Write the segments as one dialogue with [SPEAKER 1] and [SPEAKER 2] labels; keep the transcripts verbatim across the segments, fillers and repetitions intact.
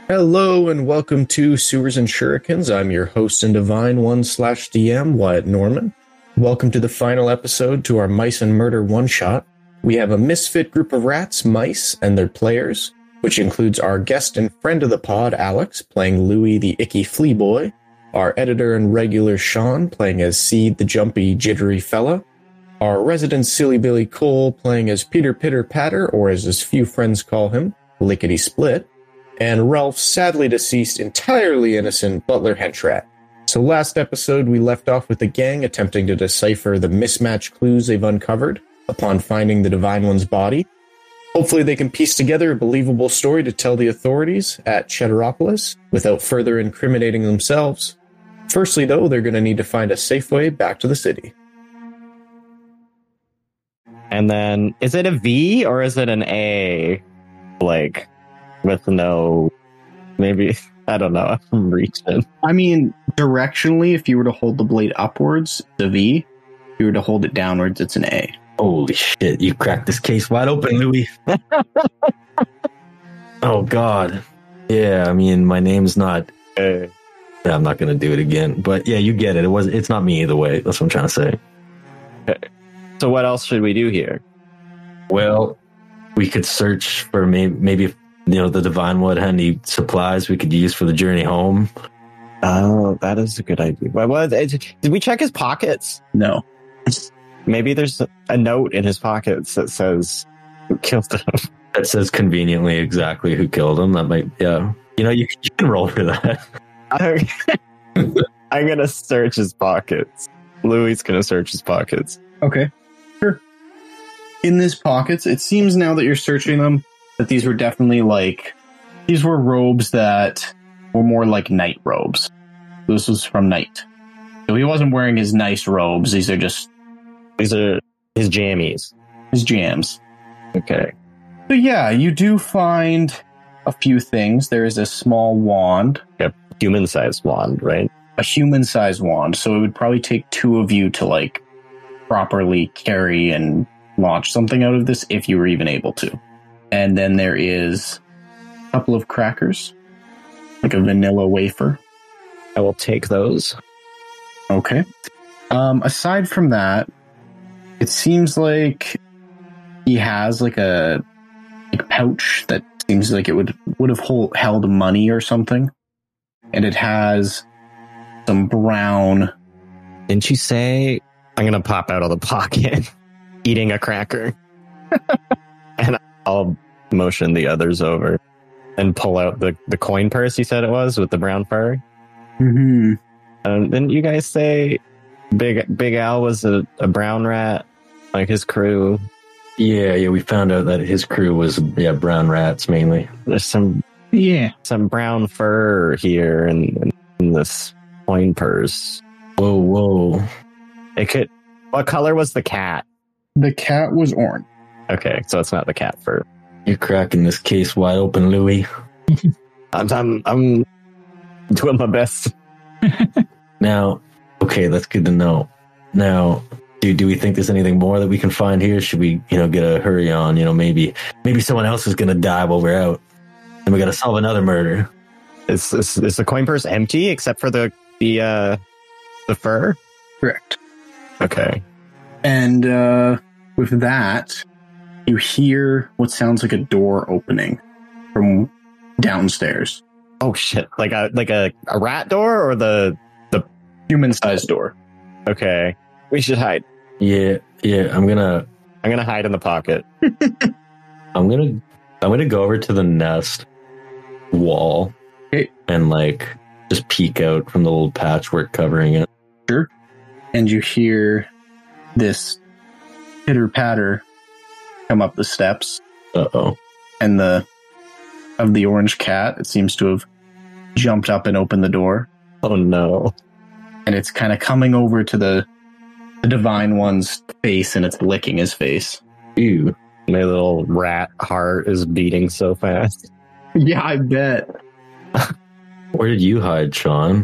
[SPEAKER 1] Hello and welcome to Sewers and Shurikens. I'm your host and Divine One slash D M, Wyatt Norman. Welcome to the final episode to our Mice and Murder one-shot. We have a misfit group of rats, mice, and their players, which includes our guest and friend of the pod, Alex, playing Louis the Icky Flea Boy, our editor and regular Sean, playing as Seed the Jumpy Jittery Fella, our resident Silly Billy Cole, playing as Peter Pitter Patter, or as his few friends call him, Lickety Split, and Ralph's sadly deceased, entirely innocent butler henchrat. So last episode, we left off with the gang attempting to decipher the mismatched clues they've uncovered upon finding the Divine One's body. Hopefully they can piece together a believable story to tell the authorities at Cheddaropolis without further incriminating themselves. Firstly, though, they're going to need to find a safe way back to the city.
[SPEAKER 2] And then, is it a V or is it an A? Like... with no, maybe, I don't know, I'm reaching.
[SPEAKER 3] I mean, directionally, if you were to hold the blade upwards, it's a V. If you were to hold it downwards, it's an A.
[SPEAKER 4] Holy shit, you cracked this case wide open, Louis. Oh, God. Yeah, I mean, my name's not... Uh, yeah, I'm not going to do it again. But yeah, you get it. It was. It's not me either way. That's what I'm trying to say.
[SPEAKER 2] Okay. So what else should we do here?
[SPEAKER 4] Well, we could search for maybe... maybe you know, the Divine Wood had any supplies we could use for the journey home.
[SPEAKER 2] Oh, that is a good idea. What, what, did we check his pockets?
[SPEAKER 3] No.
[SPEAKER 2] Maybe there's a note in his pockets that says who killed him.
[SPEAKER 4] That says conveniently exactly who killed him. That might, yeah. You know, you, you can roll for that.
[SPEAKER 2] I'm going to search his pockets. Louis going to search his pockets.
[SPEAKER 3] Okay. Sure. In his pockets, it seems now that you're searching them, that these were definitely like, these were robes that were more like night robes. This was from night. So he wasn't wearing his nice robes. These are just...
[SPEAKER 2] These are his jammies.
[SPEAKER 3] His jams.
[SPEAKER 2] Okay.
[SPEAKER 3] So yeah, you do find a few things. There is a small wand.
[SPEAKER 2] A human-sized wand, right?
[SPEAKER 3] A human-sized wand. So it would probably take two of you to like properly carry and launch something out of this if you were even able to. And then there is a couple of crackers, like a vanilla wafer.
[SPEAKER 2] I will take those.
[SPEAKER 3] Okay. Um, aside from that, it seems like he has like a like pouch that seems like it would would have hold, held money or something, and it has some brown.
[SPEAKER 2] Didn't you say I'm gonna pop out of the pocket, eating a cracker? And I'll motion the others over and pull out the, the coin purse you said it was with the brown fur.
[SPEAKER 3] Mm-hmm.
[SPEAKER 2] Um, didn't you guys say Big Big Al was a, a brown rat, like his crew?
[SPEAKER 4] Yeah, yeah, we found out that his crew was, yeah, brown rats mainly.
[SPEAKER 2] There's some
[SPEAKER 5] yeah
[SPEAKER 2] some brown fur here in, in this coin purse.
[SPEAKER 4] Whoa, whoa.
[SPEAKER 2] It could... What color was the cat?
[SPEAKER 3] The cat was orange.
[SPEAKER 2] Okay, so it's not the cat fur.
[SPEAKER 4] You're cracking this case wide open, Louis.
[SPEAKER 2] I'm, I'm, I'm doing my best.
[SPEAKER 4] Now, okay, that's good to know. Now, do do we think there's anything more that we can find here? Should we, you know, get a hurry on? You know, maybe maybe someone else is going to die while we're out, and we got to solve another murder.
[SPEAKER 2] Is, is is the coin purse empty except for the the uh, the fur?
[SPEAKER 3] Correct.
[SPEAKER 2] Okay.
[SPEAKER 3] And uh, with that, you hear what sounds like a door opening from downstairs.
[SPEAKER 2] Oh shit! Like a like a, a rat door or the the
[SPEAKER 3] human-sized door.
[SPEAKER 2] Okay, we should hide.
[SPEAKER 4] Yeah, yeah. I'm gonna
[SPEAKER 2] I'm gonna hide in the pocket.
[SPEAKER 4] I'm gonna I'm gonna go over to the nest wall
[SPEAKER 3] okay.
[SPEAKER 4] and like just peek out from the little patchwork covering it.
[SPEAKER 3] Sure. And you hear this pitter patter come up the steps.
[SPEAKER 4] Uh oh.
[SPEAKER 3] And the of the orange cat, it seems to have jumped up and opened the door.
[SPEAKER 2] Oh no.
[SPEAKER 3] And it's kind of coming over to the the Divine One's face, and it's licking his face.
[SPEAKER 4] Ew.
[SPEAKER 2] My little rat heart is beating so fast.
[SPEAKER 3] Yeah, I bet.
[SPEAKER 4] Where did you hide, Sean?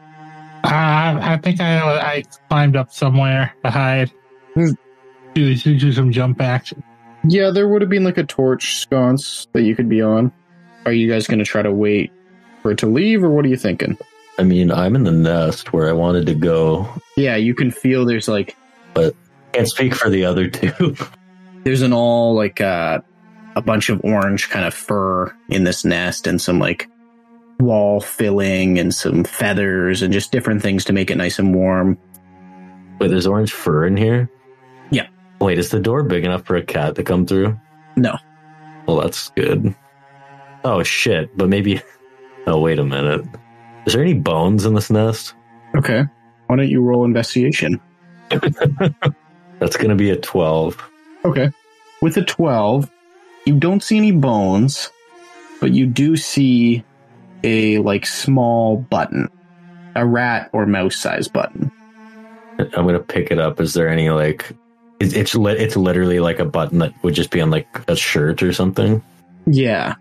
[SPEAKER 5] Uh, I think I I climbed up somewhere to hide. Do, do some jump action.
[SPEAKER 3] Yeah, there would have been like a torch sconce that you could be on. Are you guys going to try to wait for it to leave, or what are you thinking?
[SPEAKER 4] I mean, I'm in the nest where I wanted to go.
[SPEAKER 3] Yeah, you can feel there's like...
[SPEAKER 4] But can't speak for the other two.
[SPEAKER 3] There's an all, like, uh, a bunch of orange kind of fur in this nest and some, like, wall filling and some feathers and just different things to make it nice and warm.
[SPEAKER 4] Wait, there's orange fur in here?
[SPEAKER 3] Yeah.
[SPEAKER 4] Wait, is the door big enough for a cat to come through?
[SPEAKER 3] No.
[SPEAKER 4] Well, that's good. Oh, shit. But maybe... Oh, wait a minute. Is there any bones in this nest?
[SPEAKER 3] Okay. Why don't you roll investigation?
[SPEAKER 4] That's going to be a twelve.
[SPEAKER 3] Okay. With a twelve, you don't see any bones, but you do see a, like, small button. A rat or mouse size button.
[SPEAKER 4] I'm going to pick it up. Is there any, like... It's, it's, li- it's literally like a button that would just be on, like, a shirt or something?
[SPEAKER 3] Yeah.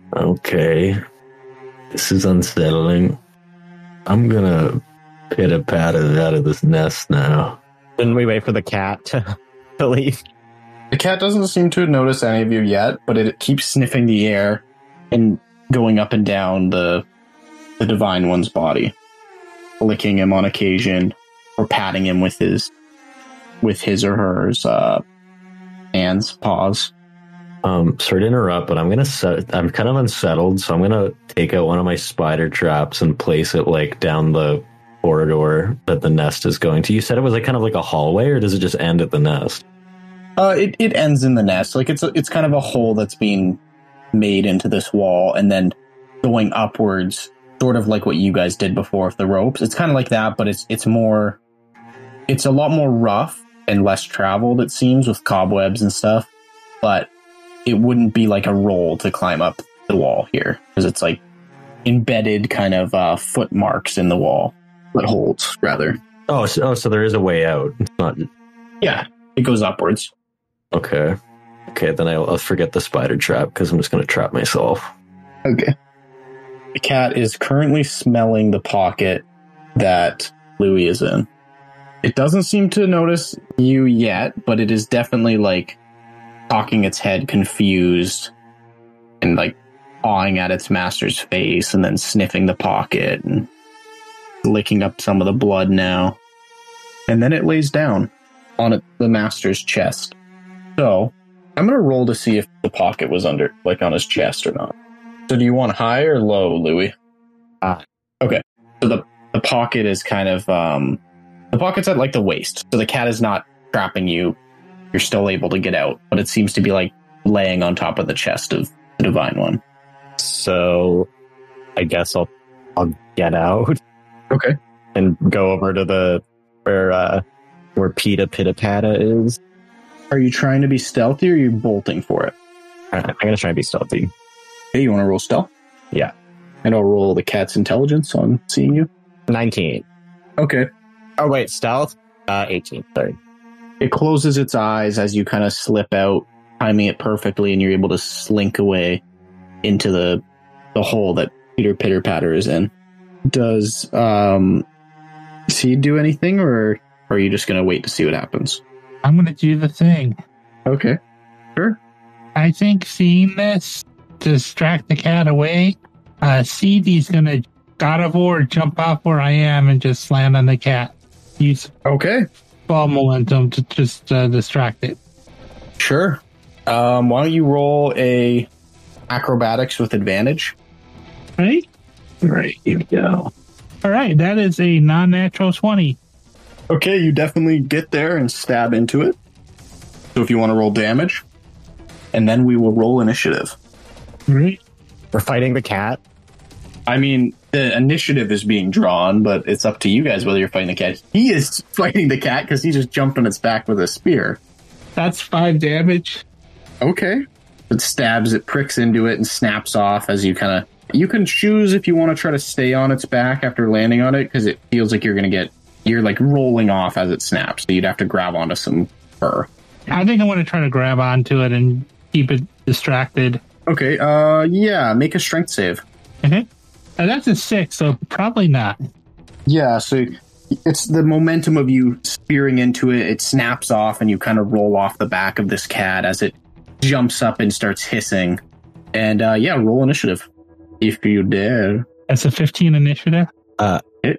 [SPEAKER 4] Okay. This is unsettling. I'm going to pitter-patter out of this nest now.
[SPEAKER 2] Didn't we wait for the cat to, to leave?
[SPEAKER 3] The cat doesn't seem to notice any of you yet, but it keeps sniffing the air and going up and down the the Divine One's body, licking him on occasion or patting him with his with his or hers uh, hands, paws.
[SPEAKER 4] Um, sorry to interrupt, but I'm gonna set. I'm kind of unsettled, so I'm gonna take out one of my spider traps and place it like down the corridor that the nest is going to. You said it was like kind of like a hallway, or does it just end at the nest?
[SPEAKER 3] Uh, it it ends in the nest. Like it's a, it's kind of a hole that's being made into this wall, and then going upwards, sort of like what you guys did before with the ropes. It's kind of like that, but it's it's more. It's a lot more rough and less traveled, it seems, with cobwebs and stuff, but it wouldn't be like a roll to climb up the wall here, because it's like embedded kind of uh, foot marks in the wall. Footholds, rather.
[SPEAKER 4] Oh, so, oh, so there is a way out. It's not.
[SPEAKER 3] Yeah, it goes upwards.
[SPEAKER 4] Okay. Okay, then I'll, I'll forget the spider trap because I'm just going to trap myself.
[SPEAKER 3] Okay. The cat is currently smelling the pocket that Louis is in. It doesn't seem to notice you yet, but it is definitely like cocking its head confused and like pawing at its master's face and then sniffing the pocket and licking up some of the blood now. And then it lays down on it, the master's chest. So I'm going to roll to see if the pocket was under, like on his chest or not. So do you want high or low, Louis?
[SPEAKER 2] High.
[SPEAKER 3] Okay. So the, the pocket is kind of, um, the pocket's at like the waist. So the cat is not trapping you. You're still able to get out, but it seems to be like laying on top of the chest of the Divine One.
[SPEAKER 2] So I guess I'll I'll get out.
[SPEAKER 3] Okay.
[SPEAKER 2] And go over to the where uh where Pita Pitta Patta is.
[SPEAKER 3] Are you trying to be stealthy or are you bolting for it?
[SPEAKER 2] I'm gonna try and be stealthy.
[SPEAKER 3] Hey, you want to roll stealth?
[SPEAKER 2] Yeah.
[SPEAKER 3] And I'll roll the cat's intelligence on seeing you.
[SPEAKER 2] nineteen.
[SPEAKER 3] Okay.
[SPEAKER 2] Oh wait, stealth? Uh eighteen, sorry.
[SPEAKER 3] It closes its eyes as you kind of slip out, timing it perfectly, and you're able to slink away into the the hole that Peter Pitter Patter is in. Does um does he do anything, or are you just gonna wait to see what happens?
[SPEAKER 5] I'm going to do the thing.
[SPEAKER 3] Okay. Sure.
[SPEAKER 5] I think seeing this, distract the cat away, uh, C D's going to God of War jump off where I am and just land on the cat. Use
[SPEAKER 3] Okay.
[SPEAKER 5] ball momentum to just uh, distract it.
[SPEAKER 3] Sure. Um, why don't you roll a acrobatics with advantage?
[SPEAKER 5] Right?
[SPEAKER 4] Right, here we go.
[SPEAKER 5] All right, that is a non-natural twenty.
[SPEAKER 3] Okay, you definitely get there and stab into it. So if you want to roll damage, and then we will roll initiative.
[SPEAKER 5] Right?
[SPEAKER 2] We're fighting the cat.
[SPEAKER 3] I mean, the initiative is being drawn, but it's up to you guys whether you're fighting the cat. He is fighting the cat because he just jumped on its back with a spear.
[SPEAKER 5] That's five damage.
[SPEAKER 3] Okay. It stabs, it pricks into it and snaps off as you kind of... You can choose if you want to try to stay on its back after landing on it, because it feels like you're going to get... You're like rolling off as it snaps, so you'd have to grab onto some fur.
[SPEAKER 5] I think I want to try to grab onto it and keep it distracted.
[SPEAKER 3] Okay, uh, yeah, make a strength save.
[SPEAKER 5] Mm-hmm. And that's a six, so probably not.
[SPEAKER 3] Yeah, so it's the momentum of you spearing into it, it snaps off, and you kind of roll off the back of this cat as it jumps up and starts hissing. And, uh, yeah, roll initiative. If you dare.
[SPEAKER 5] That's a fifteen initiative.
[SPEAKER 2] Uh,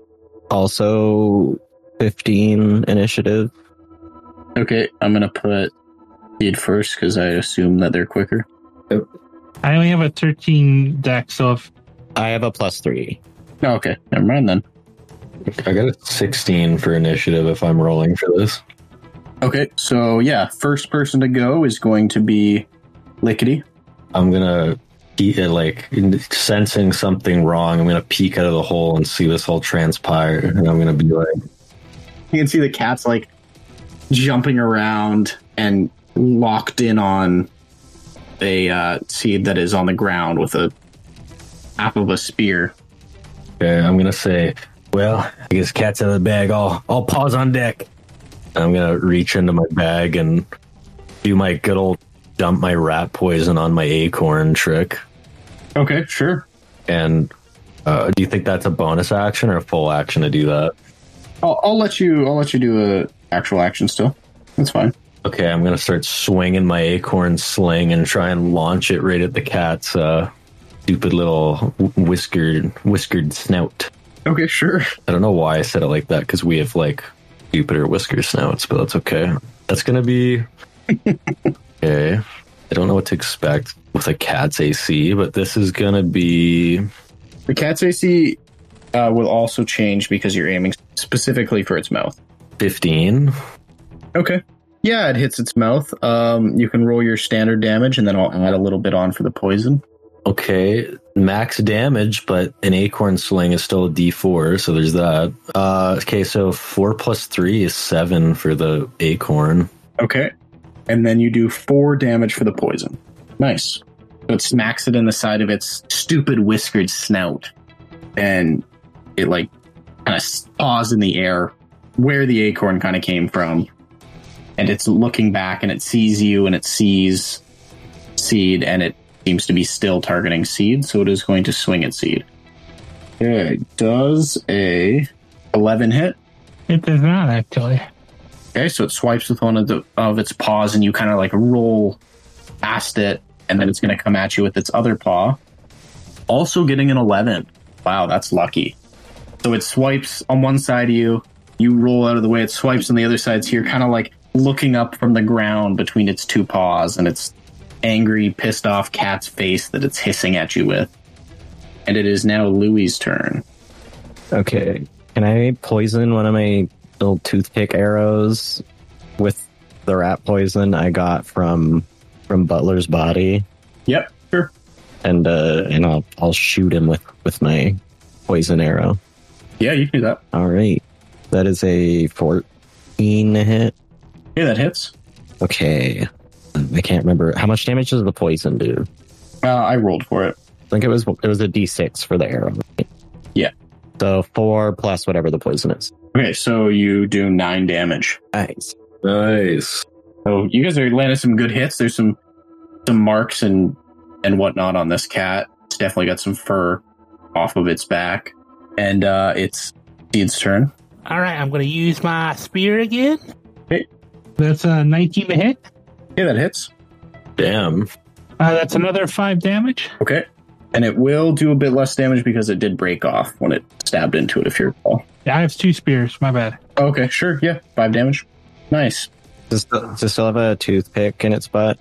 [SPEAKER 2] also fifteen initiative.
[SPEAKER 3] Okay, I'm gonna put Seed first because I assume that they're quicker.
[SPEAKER 5] I only have a thirteen deck, so if
[SPEAKER 2] I have a plus three.
[SPEAKER 3] Oh, okay, never mind then.
[SPEAKER 4] I got a sixteen for initiative if I'm rolling for this.
[SPEAKER 3] Okay, so yeah, first person to go is going to be Lickety.
[SPEAKER 4] I'm gonna eat it, like sensing something wrong. I'm gonna peek out of the hole and see this all transpire, and I'm gonna be like,
[SPEAKER 3] You can see the cat's like jumping around and locked in on a uh, seed that is on the ground with a half of a spear.
[SPEAKER 4] okay, I'm gonna say, well, I guess cat's out of the bag. I'll I'll pause on deck. I'm gonna reach into my bag and do my good old dump my rat poison on my acorn trick.
[SPEAKER 3] Okay, sure.
[SPEAKER 4] And uh, do you think that's a bonus action or a full action to do that?
[SPEAKER 3] I'll, I'll let you. I'll let you do a actual action still. That's fine.
[SPEAKER 4] Okay, I'm gonna start swinging my acorn sling and try and launch it right at the cat's uh, stupid little whiskered whiskered snout.
[SPEAKER 3] Okay, sure.
[SPEAKER 4] I don't know why I said it like that because we have like stupider whisker snouts, but that's okay. That's gonna be okay. I don't know what to expect with a cat's A C, but this is gonna be
[SPEAKER 3] The cat's A C uh, will also change because you're aiming specifically for its mouth.
[SPEAKER 4] fifteen.
[SPEAKER 3] Okay. Yeah, it hits its mouth. Um, you can roll your standard damage, and then I'll add a little bit on for the poison.
[SPEAKER 4] Okay, max damage, but an acorn sling is still a D four, so there's that. Uh, okay, so four plus three is seven for the acorn.
[SPEAKER 3] Okay. And then you do four damage for the poison. Nice. So it smacks it in the side of its stupid whiskered snout. And it, like, kind of paws in the air where the acorn kind of came from. And it's looking back, and it sees you, and it sees Seed, and it seems to be still targeting Seed, so it is going to swing at Seed. Okay, does a eleven hit?
[SPEAKER 5] it does not actually.
[SPEAKER 3] Okay, so it swipes with one of the of its paws, and you kind of like roll past it, and then it's going to come at you with its other paw. Also getting an eleven. Wow, that's lucky. So it swipes on one side of you, you roll out of the way, it swipes on the other side, so you're kind of like looking up from the ground between its two paws, and its angry, pissed off cat's face that it's hissing at you with. And it is now Louie's turn.
[SPEAKER 2] Okay. Can I poison one of my little toothpick arrows with the rat poison I got from from Butler's body?
[SPEAKER 3] Yep, sure.
[SPEAKER 2] And uh and I'll I'll shoot him with, with my poison arrow.
[SPEAKER 3] Yeah, you can do that.
[SPEAKER 2] All right. That is a fourteen hit.
[SPEAKER 3] Yeah, that hits.
[SPEAKER 2] Okay. I can't remember how much damage does the poison do?
[SPEAKER 3] Uh, I rolled for it.
[SPEAKER 2] I think it was it was a D six for the arrow. Right?
[SPEAKER 3] Yeah.
[SPEAKER 2] So four plus whatever the poison is.
[SPEAKER 3] Okay, so you do nine damage.
[SPEAKER 2] Nice.
[SPEAKER 4] Nice.
[SPEAKER 3] So you guys are landing some good hits. There's some some marks and and whatnot on this cat. It's definitely got some fur off of its back. And uh, it's Seed's turn.
[SPEAKER 5] All right, I'm going to use my spear again.
[SPEAKER 3] Okay.
[SPEAKER 5] That's a nineteen to hit.
[SPEAKER 3] Yeah, that hits.
[SPEAKER 4] Damn.
[SPEAKER 5] Uh, that's another five damage.
[SPEAKER 3] Okay. And it will do a bit less damage because it did break off when it stabbed into it, if you recall.
[SPEAKER 5] Yeah, I have two spears. My bad.
[SPEAKER 3] Okay, sure. Yeah, five damage. Nice.
[SPEAKER 2] Does, does it still have a toothpick in its butt?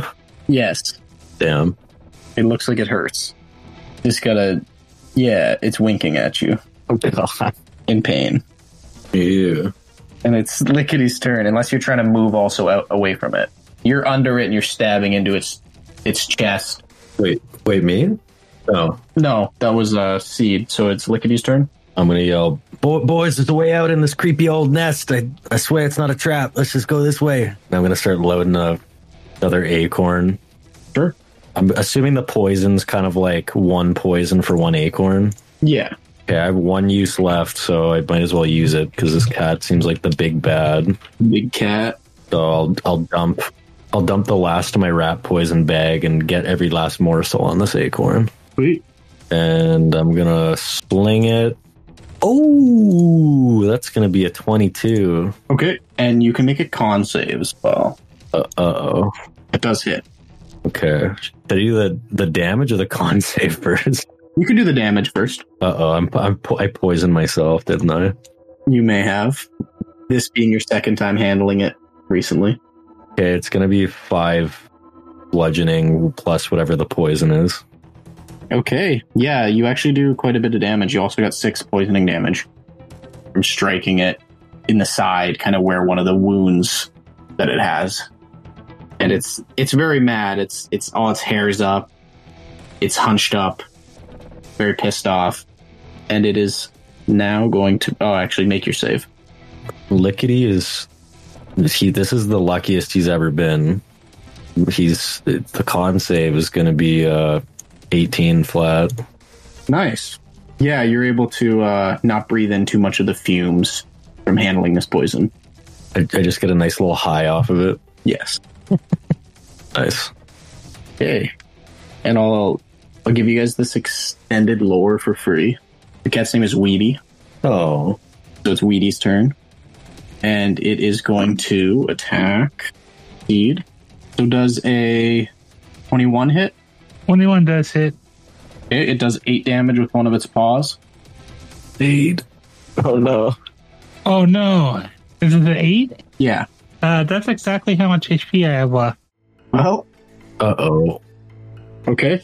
[SPEAKER 3] Yes.
[SPEAKER 4] Damn.
[SPEAKER 3] It looks like it hurts. Just gotta... Yeah, it's winking at you
[SPEAKER 2] Oh, God.
[SPEAKER 3] in pain.
[SPEAKER 4] Yeah.
[SPEAKER 3] And it's Lickety's turn, unless you're trying to move also out away from it. You're under it and you're stabbing into its its chest.
[SPEAKER 4] Wait, wait, me? Oh,
[SPEAKER 3] No, that was uh, Seed, so it's Lickety's turn.
[SPEAKER 4] I'm gonna yell, Bo- boys, there's a way out in this creepy old nest. I, I swear it's not a trap. Let's just go this way. And I'm gonna start loading a, another acorn.
[SPEAKER 3] Sure.
[SPEAKER 4] I'm assuming the poison's kind of like one poison for one acorn.
[SPEAKER 3] Yeah.
[SPEAKER 4] Okay, I have one use left, so I might as well use it because this cat seems like the big bad.
[SPEAKER 3] Big cat.
[SPEAKER 4] So I'll I'll dump I'll dump the last of my rat poison bag and get every last morsel on this acorn.
[SPEAKER 3] Sweet.
[SPEAKER 4] And I'm gonna sling it. Oh, that's gonna be a twenty-two.
[SPEAKER 3] Okay. And you can make a con save as well.
[SPEAKER 4] Uh oh.
[SPEAKER 3] It does hit.
[SPEAKER 4] Okay. Should I do the, the damage or the con save first?
[SPEAKER 3] You can do the damage first.
[SPEAKER 4] Uh oh, I'm, I'm po- I poisoned myself, didn't I?
[SPEAKER 3] You may have. This being your second time handling it recently.
[SPEAKER 4] Okay, it's gonna be five bludgeoning plus whatever the poison is.
[SPEAKER 3] Okay. Yeah, you actually do quite a bit of damage. You also got six poisoning damage from striking it in the side, kind of where one of the wounds that it has. And it's it's very mad. It's it's all its hair's up. It's hunched up. Very pissed off. And it is now going to oh actually make your save.
[SPEAKER 4] Lickety is he this is the luckiest he's ever been. He's the con save is gonna be uh eighteen flat.
[SPEAKER 3] Nice. Yeah, you're able to uh, not breathe in too much of the fumes from handling this poison.
[SPEAKER 4] I, I just get a nice little high off of it.
[SPEAKER 3] Yes.
[SPEAKER 4] Nice.
[SPEAKER 3] Okay. And I'll I'll give you guys this extended lore for free. The cat's name is Weedy.
[SPEAKER 4] Oh.
[SPEAKER 3] So it's Weedy's turn. And it is going to attack Seed. So does a twenty-one hit?
[SPEAKER 5] twenty-one does hit.
[SPEAKER 3] Okay, it does eight damage with one of its paws.
[SPEAKER 4] Eight.
[SPEAKER 2] Oh no.
[SPEAKER 5] Oh no. Is it an eight?
[SPEAKER 3] Yeah.
[SPEAKER 5] Uh, that's exactly how much H P I have left.
[SPEAKER 3] Well,
[SPEAKER 4] Uh-oh.
[SPEAKER 3] okay.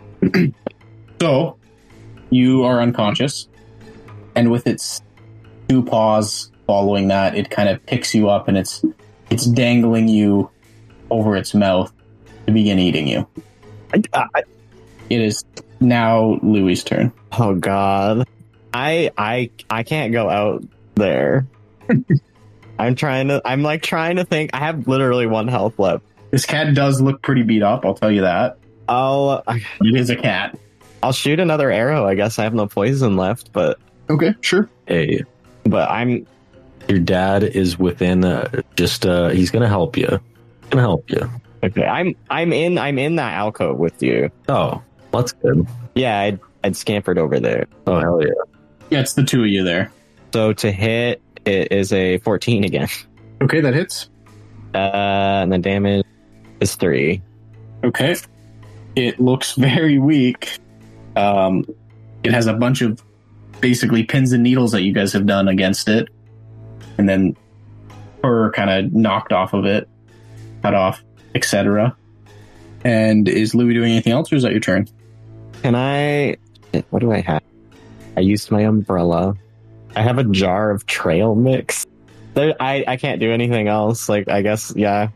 [SPEAKER 3] So, you are unconscious, and with its two paws following that, it kind of picks you up, and it's it's dangling you over its mouth to begin eating you.
[SPEAKER 2] I, I,
[SPEAKER 3] It is now Louis' turn.
[SPEAKER 2] oh god. I I I can't go out there. I'm trying to I'm like trying to think. I have literally one health left.
[SPEAKER 3] This cat does look pretty beat up, I'll tell you that.
[SPEAKER 2] I'll I,
[SPEAKER 3] It is a cat.
[SPEAKER 2] I'll shoot another arrow. I guess I have no poison left, but
[SPEAKER 3] Okay, sure.
[SPEAKER 4] Hey,
[SPEAKER 2] but I'm
[SPEAKER 4] your dad is within uh, just uh he's gonna help you. He's gonna help you.
[SPEAKER 2] okay. I'm I'm in I'm in that alcove with you.
[SPEAKER 4] Oh, that's good.
[SPEAKER 2] Yeah, I'd I'd scampered over there.
[SPEAKER 4] Oh hell yeah.
[SPEAKER 3] Yeah, it's the two of you there.
[SPEAKER 2] So to hit it is a fourteen again.
[SPEAKER 3] Okay, that hits.
[SPEAKER 2] Uh, and the damage is three.
[SPEAKER 3] Okay. It looks very weak. Um, it has a bunch of basically pins and needles that you guys have done against it. And then fur kind of knocked off of it, cut off, et cetera. And is Louis doing anything else, or is that your turn?
[SPEAKER 2] Can I? What do I have? I used my umbrella. I have a jar of trail mix. There, I I can't do anything else. Like I guess yeah.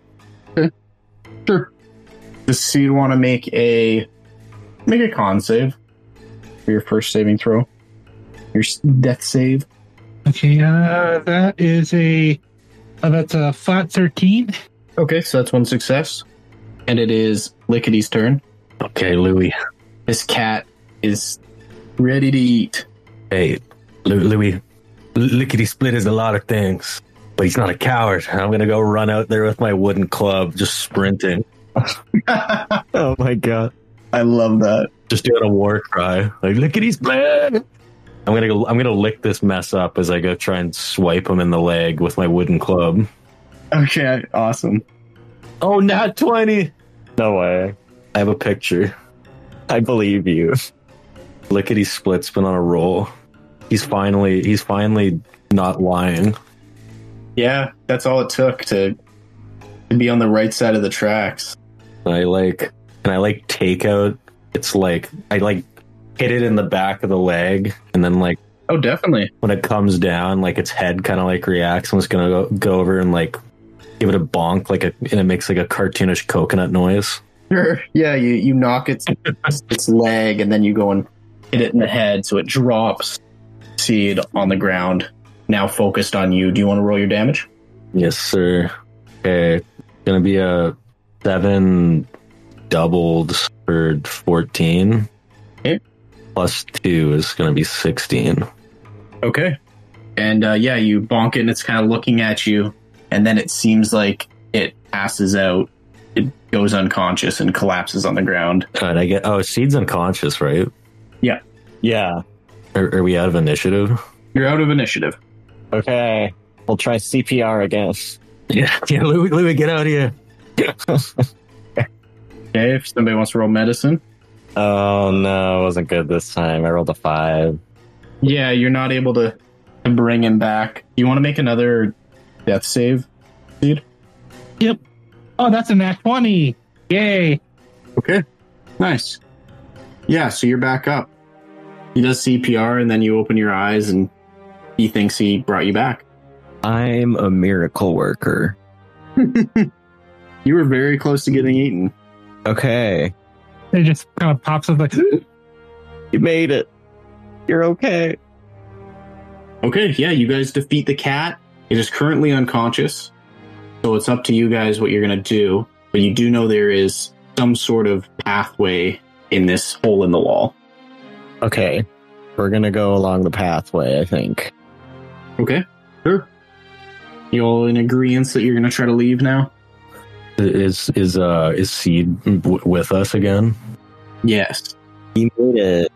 [SPEAKER 3] Sure. Does you want to make a make a con save for your first saving throw? Your s- death save.
[SPEAKER 5] Okay, uh, that is a uh, that's a flat thirteen.
[SPEAKER 3] Okay, so that's one success. And it is Lickety's turn.
[SPEAKER 4] Okay, Louis.
[SPEAKER 3] This cat is ready to eat.
[SPEAKER 4] Hey, Lu- Louis. Lickety Split is a lot of things, but he's not a coward. I'm gonna go run out there with my wooden club, just sprinting,
[SPEAKER 2] Oh my god.
[SPEAKER 3] I love that.
[SPEAKER 4] just doing a war cry, like Lickety Split. I'm gonna go. I'm gonna lick this mess up as I go try and swipe him in the leg with my wooden club.
[SPEAKER 3] Okay, awesome.
[SPEAKER 4] Oh, not twenty.
[SPEAKER 2] No way.
[SPEAKER 4] I have a picture.
[SPEAKER 2] I believe you.
[SPEAKER 4] Lickety Split's been on a roll. He's finally. He's finally not lying.
[SPEAKER 3] Yeah, that's all it took to to be on the right side of the tracks.
[SPEAKER 4] I like. And I like take out. It's like I like hit it in the back of the leg, and then like
[SPEAKER 3] Oh, definitely.
[SPEAKER 4] when it comes down, like its head kind of like reacts. I'm just gonna go, go over and like give it a bonk, like a, and it makes like a cartoonish coconut noise.
[SPEAKER 3] Sure. Yeah, you, you knock its its leg, and then you go and hit it in the head, so it drops Seed on the ground. Now focused on you. Do you want to roll your damage?
[SPEAKER 4] Yes, sir. Okay, gonna be a seven doubled for fourteen.
[SPEAKER 3] Okay.
[SPEAKER 4] Plus two is gonna be sixteen.
[SPEAKER 3] Okay. And uh, yeah, you bonk it, and it's kind of looking at you, and then it seems like it passes out. It goes unconscious and collapses on the ground.
[SPEAKER 4] God, I get. Oh, Seed's unconscious, right?
[SPEAKER 2] Yeah.
[SPEAKER 4] Are, are we out of initiative?
[SPEAKER 3] You're out of initiative.
[SPEAKER 2] Okay. We'll try C P R again.
[SPEAKER 4] Yeah, yeah. Louis, Louis, get out here.
[SPEAKER 3] Okay, if somebody wants to roll medicine.
[SPEAKER 2] Oh no, it wasn't good this time. I rolled a five.
[SPEAKER 3] Yeah, you're not able to, to bring him back. You want to make another death save, Seed?
[SPEAKER 5] Yep. Oh, that's a nat twenty. Yay.
[SPEAKER 3] Okay. Nice. Yeah, so you're back up. He does C P R, and then you open your eyes, and he thinks he brought you back.
[SPEAKER 2] I'm a miracle worker.
[SPEAKER 3] You were very close to getting eaten.
[SPEAKER 2] Okay.
[SPEAKER 5] It just kind of pops up like,
[SPEAKER 2] You made it. You're okay.
[SPEAKER 3] Okay, yeah, you guys defeat the cat. It is currently unconscious. So it's up to you guys what you're going to do. But you do know there is some sort of pathway in this hole in the wall.
[SPEAKER 2] Okay. We're going to go along the pathway, I think.
[SPEAKER 3] Okay, sure. You all in agreement that you're going to try to leave now?
[SPEAKER 4] Is is uh is Seed w- with us again?
[SPEAKER 3] Yes.
[SPEAKER 2] You made it.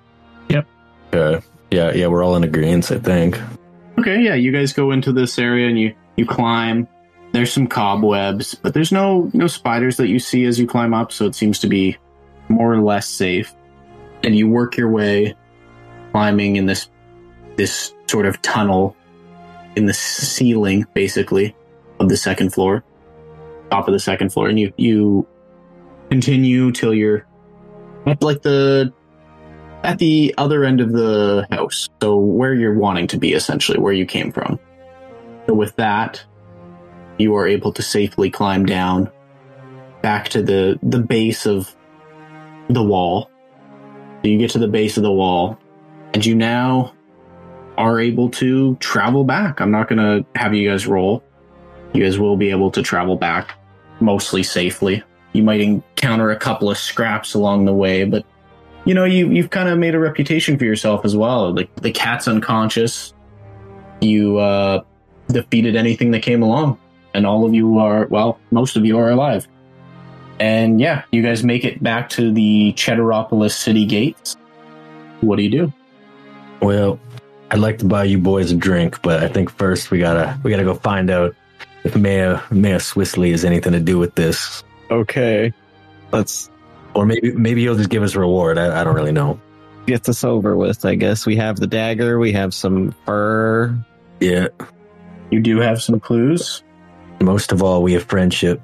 [SPEAKER 4] Okay. Yeah, yeah, we're all in agreement, I think.
[SPEAKER 3] Okay, yeah, you guys go into this area and you, you climb. There's some cobwebs, but there's no no spiders that you see as you climb up, so it seems to be more or less safe. And you work your way, climbing in this this sort of tunnel in the ceiling, basically, of the second floor, top of the second floor, and you you continue till you're at like the at the other end of the house, so where you're wanting to be, essentially, where you came from. So with that, you are able to safely climb down back to the the base of the wall. So you get to the base of the wall, and you now are able to travel back. I'm not going to have you guys roll. You guys will be able to travel back mostly safely. You might encounter a couple of scraps along the way, but you know, you, you've kind of made a reputation for yourself as well. Like, the cat's unconscious. You uh, defeated anything that came along. And all of you are, well, most of you are alive. And yeah, you guys make it back to the Cheddaropolis city gates. What do you do?
[SPEAKER 4] Well, I'd like to buy you boys a drink, but I think first we gotta we gotta go find out if Mayor Mayor Swissley has anything to do with this.
[SPEAKER 2] Okay. Let's
[SPEAKER 4] Or maybe maybe he'll just give us a reward. I, I don't really know.
[SPEAKER 2] get this over with, I guess. We have the dagger. We have some fur.
[SPEAKER 4] Yeah.
[SPEAKER 3] You do have some clues.
[SPEAKER 4] Most of all, we have friendship.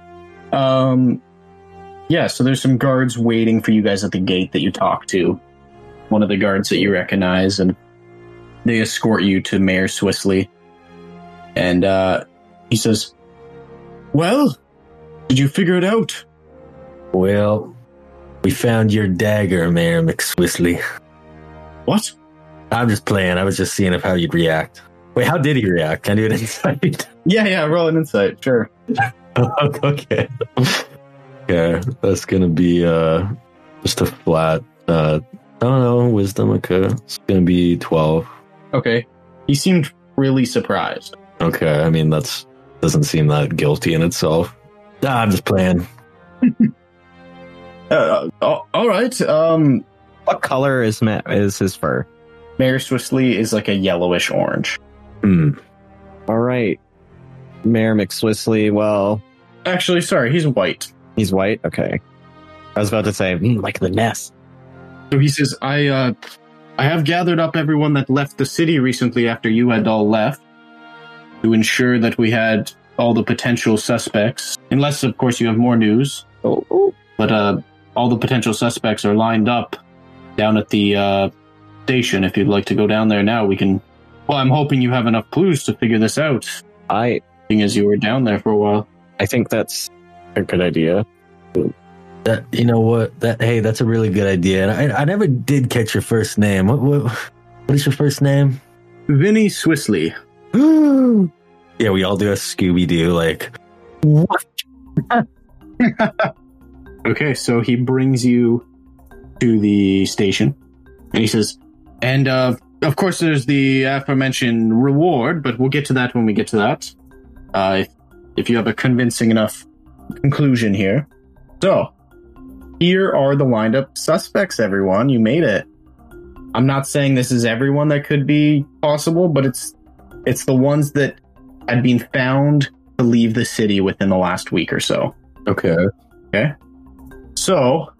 [SPEAKER 3] Um, yeah, so there's some guards waiting for you guys at the gate that you talk to. One of the guards that you recognize, and they escort you to Mayor Swissley. And uh, he says, "Well, did you figure it out?"
[SPEAKER 4] Well, we found your dagger, Mayor McSwissley.
[SPEAKER 3] What?
[SPEAKER 4] I'm just playing. I was just seeing if how you'd react. Wait, how did he react? Can I do an insight?
[SPEAKER 3] Yeah, yeah, roll an insight, sure.
[SPEAKER 4] Okay. Okay, that's gonna be uh just a flat uh I don't know, wisdom, okay. It's gonna be twelve.
[SPEAKER 3] Okay. He seemed really surprised.
[SPEAKER 4] Okay, I mean that's doesn't seem that guilty in itself. Ah, I'm just playing.
[SPEAKER 3] Uh, all right. Um,
[SPEAKER 2] What color is Ma- is his fur?
[SPEAKER 3] Mayor Swissley is like a yellowish orange.
[SPEAKER 4] Hmm.
[SPEAKER 2] All right. Mayor McSwissley, well,
[SPEAKER 3] Actually, sorry, he's white.
[SPEAKER 2] he's white? Okay. I was about to say, mm, like the nest.
[SPEAKER 3] So he says, I, uh, I have gathered up everyone that left the city recently after you had all left to ensure that we had all the potential suspects. Unless, of course, you have more news.
[SPEAKER 2] Oh, oh.
[SPEAKER 3] But, uh, all the potential suspects are lined up down at the, uh, station. If you'd like to go down there now, we can... Well, I'm hoping you have enough clues to figure this out,
[SPEAKER 2] I
[SPEAKER 3] seeing as you were down there for a while.
[SPEAKER 2] I think that's a good idea.
[SPEAKER 4] That you know what? That hey, that's a really good idea. And I I never did catch your first name. What what, what is your first name?
[SPEAKER 3] Vinny Swissley.
[SPEAKER 4] Yeah, we all do a Scooby Doo like
[SPEAKER 3] Okay, so he brings you to the station, and he says, and uh, of course there's the aforementioned reward, but we'll get to that when we get to that. Uh, if, if you have a convincing enough conclusion here. So, here are the lined up suspects, everyone. You made it. I'm not saying this is everyone that could be possible, but it's it's the ones that had been found to leave the city within the last week or so.
[SPEAKER 4] okay.
[SPEAKER 3] Okay. So,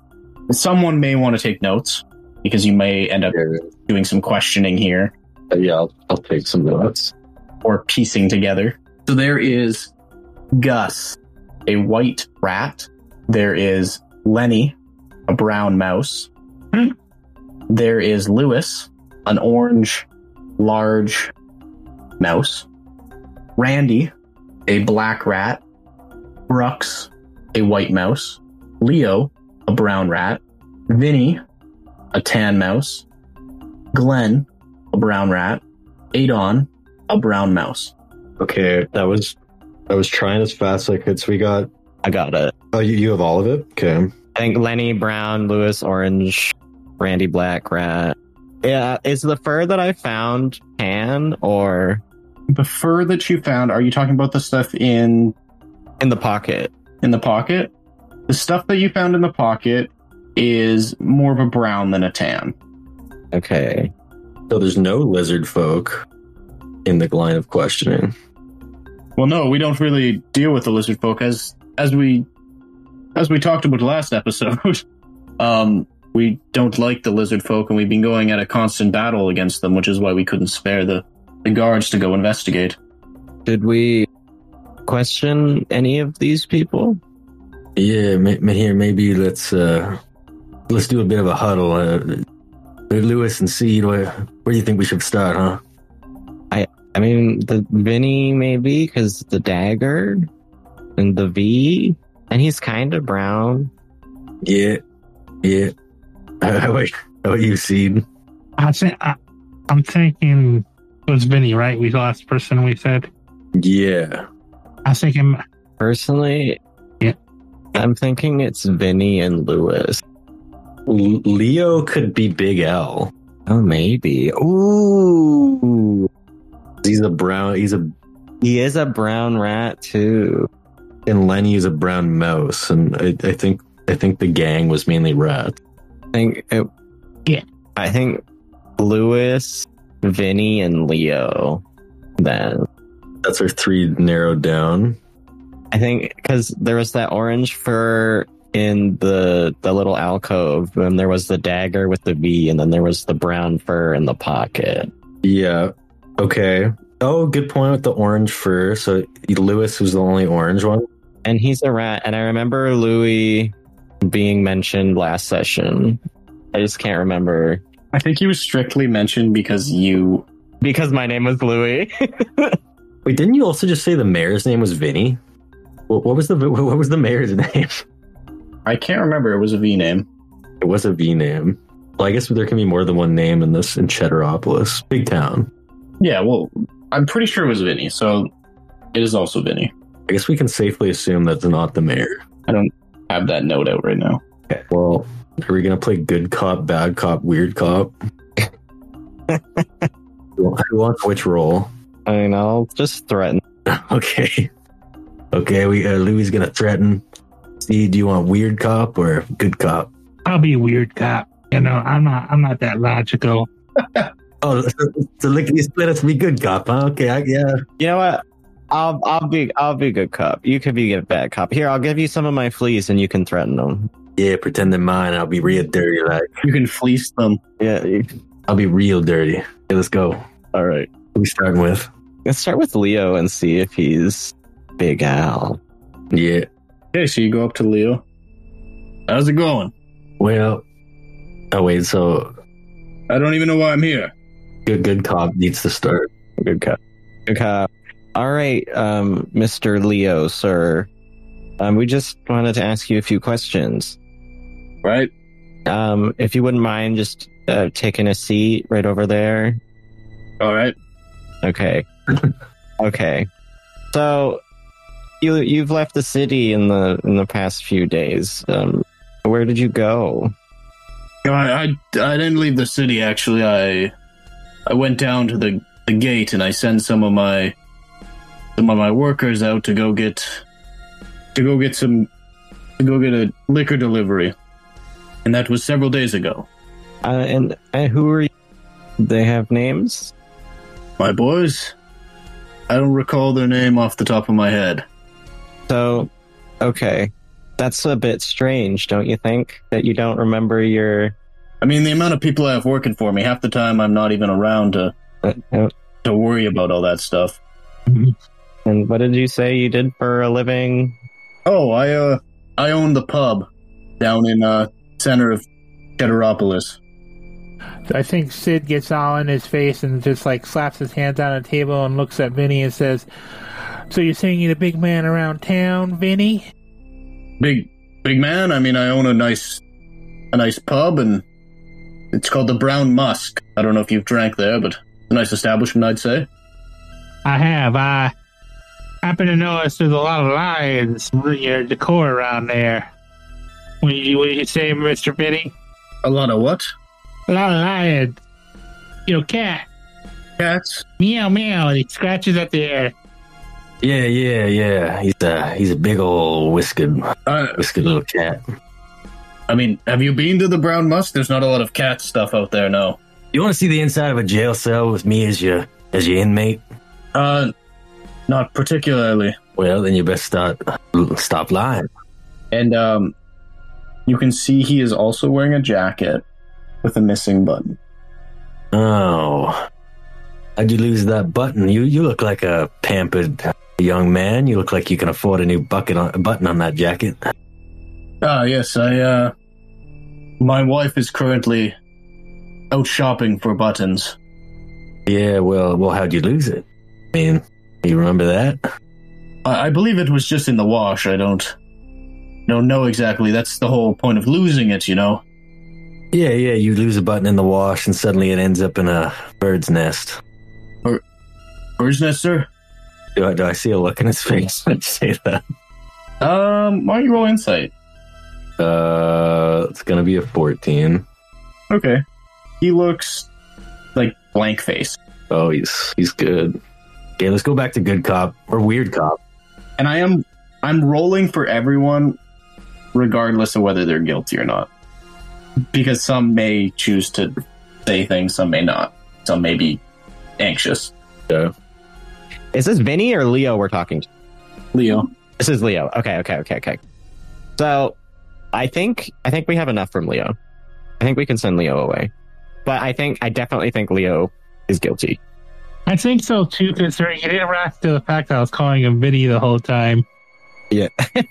[SPEAKER 3] someone may want to take notes because you may end up doing some questioning here.
[SPEAKER 4] Uh, yeah, I'll, I'll take some notes.
[SPEAKER 3] Or piecing together. So there is Gus, a white rat. There is Lenny, a brown mouse.
[SPEAKER 5] Hmm.
[SPEAKER 3] There is Lewis, an orange, large mouse. Randy, a black rat. Brooks, a white mouse. Leo, a brown rat. Vinny, a tan mouse. Glenn, a brown rat. Adon, a brown mouse.
[SPEAKER 6] Okay, that was I was trying as fast as I could, so we got
[SPEAKER 2] I got it.
[SPEAKER 6] oh you, you have all of it? Okay.
[SPEAKER 2] I think Lenny, brown, Lewis, orange, Randy, black, rat. Yeah, is the fur that I found tan or
[SPEAKER 3] The fur that you found, are you talking about the stuff in
[SPEAKER 2] in the pocket?
[SPEAKER 3] in the pocket? The stuff that you found in the pocket is more of a brown than a tan.
[SPEAKER 2] Okay.
[SPEAKER 6] So there's no lizard folk in the line of questioning.
[SPEAKER 3] Well, no, we don't really deal with the lizard folk as as we as we talked about last episode. um, we don't like the lizard folk, and we've been going at a constant battle against them, which is why we couldn't spare the, the guards to go investigate.
[SPEAKER 2] Did we question any of these people?
[SPEAKER 4] Yeah, ma- ma- here maybe let's uh, let's do a bit of a huddle. Uh, Lewis and Seed, where where do you think we should start, huh?
[SPEAKER 2] I mean, the Vinny maybe, because the dagger and the V, and he's kind of brown.
[SPEAKER 4] Yeah, yeah. How about, how about you, Seed?
[SPEAKER 5] I think I, I'm thinking it was Vinny, right? We the last person we said.
[SPEAKER 4] Yeah.
[SPEAKER 5] I was thinking,
[SPEAKER 2] Personally,
[SPEAKER 5] Yeah.
[SPEAKER 2] I'm thinking it's Vinny and Lewis.
[SPEAKER 4] L- Leo could be Big L.
[SPEAKER 2] Oh, maybe. Ooh.
[SPEAKER 4] He's a brown. He's a
[SPEAKER 2] He is a brown rat, too.
[SPEAKER 4] and Lenny is a brown mouse, and I, I think I think the gang was mainly rats.
[SPEAKER 2] I think it,
[SPEAKER 5] Yeah.
[SPEAKER 2] I think Lewis, Vinny, and Leo. Then
[SPEAKER 4] That's our three narrowed down.
[SPEAKER 2] I think because there was that orange fur in the the little alcove, and there was the dagger with the V, and then there was the brown fur in the pocket.
[SPEAKER 4] Yeah. Okay. Oh, good point with the orange fur. So Lewis was the only orange one.
[SPEAKER 2] And he's a rat. And I remember Louis being mentioned last session. I just can't remember
[SPEAKER 3] I think he was strictly mentioned because you...
[SPEAKER 2] because my name was Louis.
[SPEAKER 4] Wait, didn't you also just say the mayor's name was Vinny? What, what was the what was the mayor's name?
[SPEAKER 3] I can't remember. It was a V name.
[SPEAKER 4] It was a V name. Well, I guess there can be more than one name in this in Cheddaropolis, big town.
[SPEAKER 3] Yeah, well, I'm pretty sure it was Vinny, so it is also Vinny.
[SPEAKER 4] I guess we can safely assume that's not the mayor.
[SPEAKER 3] I don't have that note out right now.
[SPEAKER 4] Okay. Well, are we gonna play good cop, bad cop, weird cop? Who wants which role?
[SPEAKER 2] I mean, I'll just threaten.
[SPEAKER 4] Okay. Okay, we uh, Louis is gonna threaten. See, do you want weird cop or good cop?
[SPEAKER 5] I'll be a weird cop. You know, I'm not. I'm not that logical.
[SPEAKER 4] Oh, so, so lickety split us be good cop, huh? Okay, I, yeah.
[SPEAKER 2] You know what? I'll I'll be I'll be good cop. You could be a bad cop. Here, I'll give you some of my fleas, and you can threaten them.
[SPEAKER 4] Yeah, pretend they're mine. I'll be real dirty. Like
[SPEAKER 3] You can fleece them.
[SPEAKER 2] Yeah. you-
[SPEAKER 4] I'll be real dirty. Okay, let's go.
[SPEAKER 2] All right.
[SPEAKER 4] Who we starting with?
[SPEAKER 2] Let's start with Leo and see if he's Big Al.
[SPEAKER 4] Yeah.
[SPEAKER 3] Okay, so you go up to Leo. How's it going?
[SPEAKER 4] Well. Oh wait. So
[SPEAKER 3] I don't even know why I'm here.
[SPEAKER 4] good good cop needs to start.
[SPEAKER 2] Good cop. Good cop. All right, um, Mister Leo, sir. Um, we just wanted to ask you a few questions.
[SPEAKER 3] Right?
[SPEAKER 2] Um, if you wouldn't mind just uh, taking a seat right over there.
[SPEAKER 3] All right.
[SPEAKER 2] Okay. Okay. So you you've left the city in the in the past few days. Um, where did you go?
[SPEAKER 3] I, I, I didn't leave the city, actually. I I went down to the, the gate and I sent some of my some of my workers out to go get to go get some to go get a liquor delivery. And that was several days ago.
[SPEAKER 2] Uh, and uh, who are you? They have names?
[SPEAKER 3] My boys? I don't recall their name off the top of my head.
[SPEAKER 2] So, okay. That's a bit strange, don't you think? That you don't remember your...
[SPEAKER 3] I mean, the amount of people I have working for me, half the time I'm not even around to
[SPEAKER 2] Uh,
[SPEAKER 3] to worry about all that stuff.
[SPEAKER 2] And what did you say you did for a living?
[SPEAKER 3] Oh, I uh, I own the pub down in uh center of Cheddaropolis.
[SPEAKER 5] I think Sid gets all in his face and just like slaps his hands on the table and looks at Vinny and says, "So you're saying you're the big man around town, Vinny?"
[SPEAKER 3] Big, big man. I mean, I own a nice, a nice pub, and it's called the Brown Musk. I don't know if you've drank there, but it's a nice establishment, I'd say.
[SPEAKER 5] I have. I happen to notice there's a lot of lions in your decor around there. What did you, what did you say, Mister Vinny?
[SPEAKER 3] A lot of what?
[SPEAKER 5] A lot of lions. You know, cat.
[SPEAKER 3] Cats.
[SPEAKER 5] Meow, meow. And he scratches at the air.
[SPEAKER 4] Yeah, yeah, yeah. He's a he's a big old whiskered,
[SPEAKER 3] Uh,
[SPEAKER 4] whiskered little cat.
[SPEAKER 3] I mean, have you been to the Brown Musk? There's not a lot of cat stuff out there, no.
[SPEAKER 4] You want to see the inside of a jail cell with me as your as your inmate?
[SPEAKER 3] Uh, not particularly.
[SPEAKER 4] Well, then you best start stop lying.
[SPEAKER 3] And um, you can see he is also wearing a jacket with a missing button.
[SPEAKER 4] Oh, how'd you lose that button? You you look like a pampered young man. You look like you can afford a new bucket on, button on that jacket.
[SPEAKER 3] Ah, yes, I, uh... My wife is currently out shopping for buttons.
[SPEAKER 4] Yeah, well, well, how'd you lose it? I mean, you remember that?
[SPEAKER 3] I, I believe it was just in the wash. I don't... don't know exactly. That's the whole point of losing it, you know?
[SPEAKER 4] Yeah, yeah, you lose a button in the wash and suddenly it ends up in a bird's nest.
[SPEAKER 3] Bird's nest, sir?
[SPEAKER 4] Do I, do I see a look in his face when you say that?
[SPEAKER 3] Um, why don't you roll insight?
[SPEAKER 4] Uh, it's gonna be a fourteen.
[SPEAKER 3] Okay. He looks like blank face.
[SPEAKER 4] Oh, he's he's good. Okay, let's go back to good cop or weird cop.
[SPEAKER 3] And I am... I'm rolling for everyone, regardless of whether they're guilty or not. Because some may choose to say things, some may not. Some may be anxious.
[SPEAKER 4] Yeah.
[SPEAKER 2] Is this Vinny or Leo we're talking to?
[SPEAKER 3] Leo.
[SPEAKER 2] This is Leo. Okay, okay, okay, okay. So, I think I think we have enough from Leo. I think we can send Leo away. But I think I definitely think Leo is guilty.
[SPEAKER 5] I think so too, considering he didn't react to the fact that I was calling him Vinny the whole time.
[SPEAKER 2] Yeah.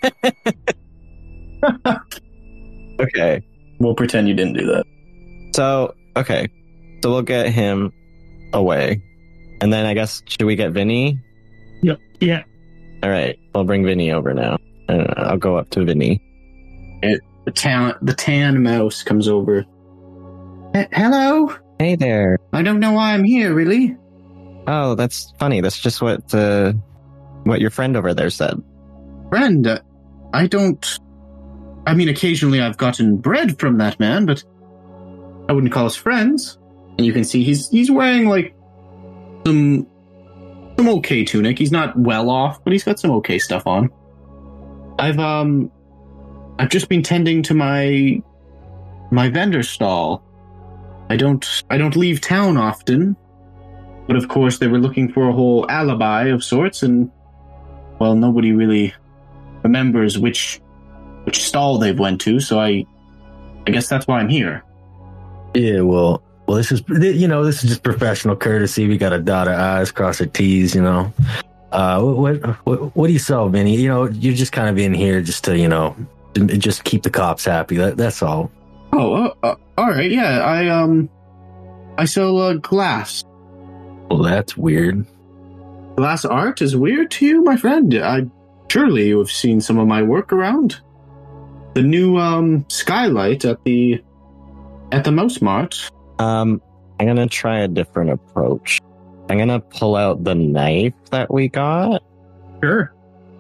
[SPEAKER 2] Okay.
[SPEAKER 3] We'll pretend you didn't do that.
[SPEAKER 2] So, okay. So we'll get him away. And then I guess, should we get Vinny?
[SPEAKER 5] Yep. Yeah.
[SPEAKER 2] All right. We'll bring Vinny over now. I don't know, I'll go up to Vinny.
[SPEAKER 3] It, the, tan, the tan mouse comes over. H- hello?
[SPEAKER 2] Hey there.
[SPEAKER 3] I don't know why I'm here, really.
[SPEAKER 2] Oh, that's funny. That's just what uh, what your friend over there said.
[SPEAKER 3] Friend, uh, I don't... I mean, occasionally I've gotten bread from that man, but I wouldn't call us friends. And you can see he's he's wearing, like, some some okay tunic. He's not well off, but he's got some okay stuff on. I've, um... I've just been tending to my... my vendor stall. I don't... I don't leave town often. But of course, they were looking for a whole alibi of sorts, and... well, nobody really remembers which... which stall they've went to, so I I guess that's why I'm here.
[SPEAKER 4] Yeah, well, well, this is, you know, this is just professional courtesy. We got to dot our I's, cross our T's, you know. Uh, what, what, what do you sell, Vinny? You know, you're just kind of in here just to, you know, just keep the cops happy. That, that's all.
[SPEAKER 3] Oh, uh, uh, all right, yeah. I um, I sell uh, glass.
[SPEAKER 4] Well, that's weird.
[SPEAKER 3] Glass art is weird to you, my friend. I surely you have seen some of my work around. The new um skylight at the at the Mouse Mart.
[SPEAKER 2] Um, I'm gonna try a different approach. I'm gonna pull out the knife that we got.
[SPEAKER 3] Sure.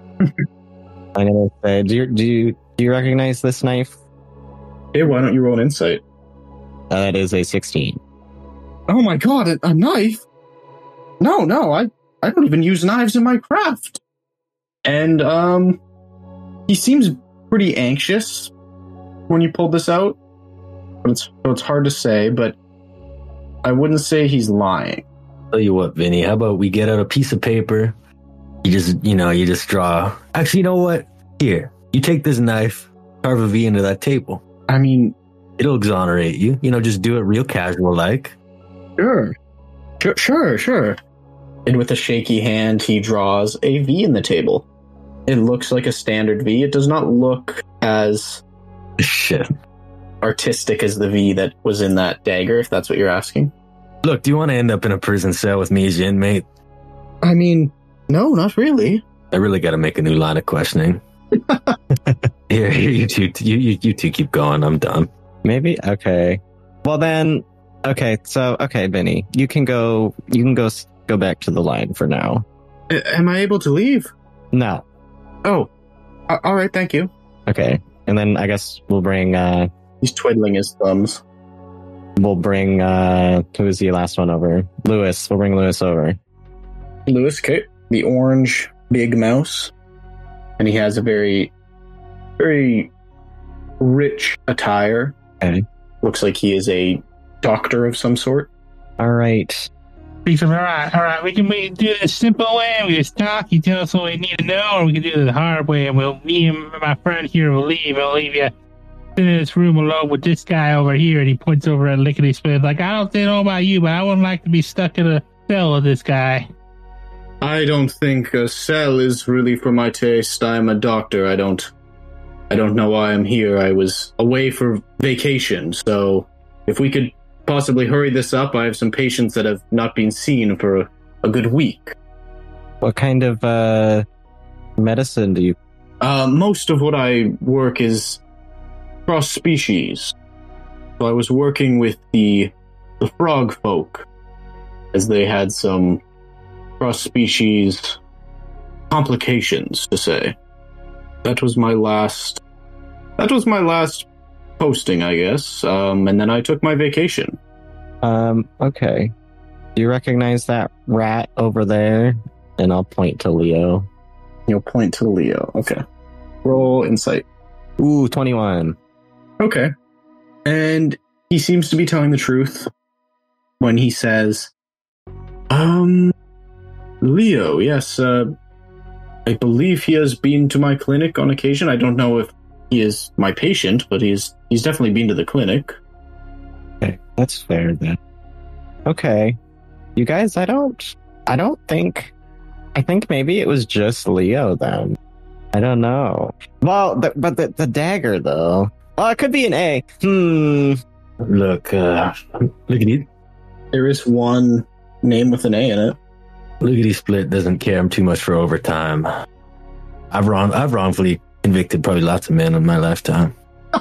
[SPEAKER 2] I'm gonna say, do you do you do you recognize this knife?
[SPEAKER 3] Hey, why don't you roll an insight?
[SPEAKER 2] Uh, that is a sixteen.
[SPEAKER 3] Oh my god, a, a knife? No, no, I I don't even use knives in my craft. And um, he seems pretty anxious when you pulled this out. But it's so it's hard to say, but I wouldn't say he's lying.
[SPEAKER 4] Tell you what, Vinny, how about we get out a piece of paper? You just, you know, you just draw. Actually, you know what? Here, You take this knife, carve a V into that table.
[SPEAKER 3] I mean,
[SPEAKER 4] It'll exonerate you. You know, just do it real casual like.
[SPEAKER 3] sure. Sure, sure, sure. And with a shaky hand, he draws a V in the table. It looks like a standard V. It does not look as
[SPEAKER 4] Shit.
[SPEAKER 3] artistic as the V that was in that dagger, if that's what you're asking.
[SPEAKER 4] Look, do you want to end up in a prison cell with me as your inmate?
[SPEAKER 3] I mean, no, not really.
[SPEAKER 4] I really got to make a new line of questioning. Here, here, you two, you, you, you two keep going. I'm done.
[SPEAKER 2] Maybe okay. Well then, okay. So okay, Vinny, you can go. You can go. s- Go back to the line for now.
[SPEAKER 3] A- am I able to leave?
[SPEAKER 2] No.
[SPEAKER 3] Oh, a- all right, thank you.
[SPEAKER 2] Okay, and then I guess we'll bring. uh
[SPEAKER 3] He's twiddling his thumbs.
[SPEAKER 2] We'll bring. uh Who is the last one over? Lewis. We'll bring Lewis over.
[SPEAKER 3] Lewis, okay, the orange big mouse, and he has a very, very rich attire.
[SPEAKER 2] Okay.
[SPEAKER 3] Looks like he is a doctor of some sort.
[SPEAKER 2] All right.
[SPEAKER 5] He said, all right, all right, we can, we can do the simple way, we just talk, you tell us what we need to know, or we can do it the hard way, and we'll, me and my friend here will leave, I'll leave you in this room alone with this guy over here, and he points over at Lickety Split, like, I don't know about you, but I wouldn't like to be stuck in a cell with this guy.
[SPEAKER 3] I don't think a cell is really for my taste. I'm a doctor. I don't, I don't know why I'm here. I was away for vacation, so if we could possibly hurry this up, I have some patients that have not been seen for a, a good week.
[SPEAKER 2] What kind of uh medicine do you?
[SPEAKER 3] Uh, most of what I work is cross species. So I was working with the the frog folk, as they had some cross species complications to say. That was my last. That was my last posting, I guess. Um, and then I took my vacation.
[SPEAKER 2] Um. Okay. Do you recognize that rat over there? And I'll point to Leo.
[SPEAKER 3] You'll point to Leo. Okay. Roll insight.
[SPEAKER 2] Ooh, twenty-one.
[SPEAKER 3] Okay. And he seems to be telling the truth when he says, Um, Leo, yes, uh, I believe he has been to my clinic on occasion. I don't know if he is my patient, but he's he's definitely been to the clinic.
[SPEAKER 2] Okay, that's fair then. Okay, you guys, I don't, I don't think, I think maybe it was just Leo then. I don't know. Well, the, but the the dagger though. Oh, it could be an A. Hmm.
[SPEAKER 4] Look, uh, look at you.
[SPEAKER 3] There is one name with an A in it.
[SPEAKER 4] Lickety Split doesn't care him too much for overtime. I've wrong, I've wrongfully convicted probably lots of men in my lifetime.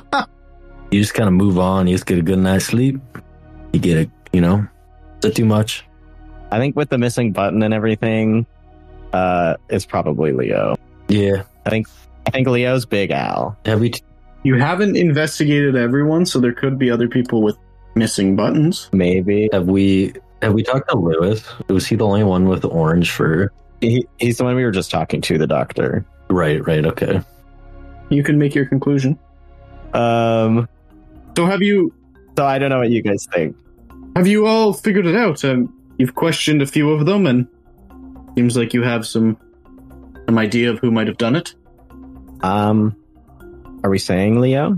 [SPEAKER 4] You just kind of move on. You just get a good night's sleep. You get a, you know, is that too much?
[SPEAKER 2] I think with the missing button and everything, uh, it's probably Leo.
[SPEAKER 4] Yeah.
[SPEAKER 2] I think I think Leo's Big Al.
[SPEAKER 4] Have we? T-
[SPEAKER 3] You haven't investigated everyone, so there could be other people with missing buttons.
[SPEAKER 2] Maybe
[SPEAKER 4] have we? Have we talked to Lewis? Was he the only one with orange fur?
[SPEAKER 2] he, he's the one we were just talking to, the doctor.
[SPEAKER 4] Right. Right. Okay.
[SPEAKER 3] You can make your conclusion.
[SPEAKER 2] Um.
[SPEAKER 3] So have you
[SPEAKER 2] So I don't know what you guys think.
[SPEAKER 3] have you all figured it out? Um, you've questioned a few of them, and seems like you have some some idea of who might have done it.
[SPEAKER 2] Um. Are we saying Leo?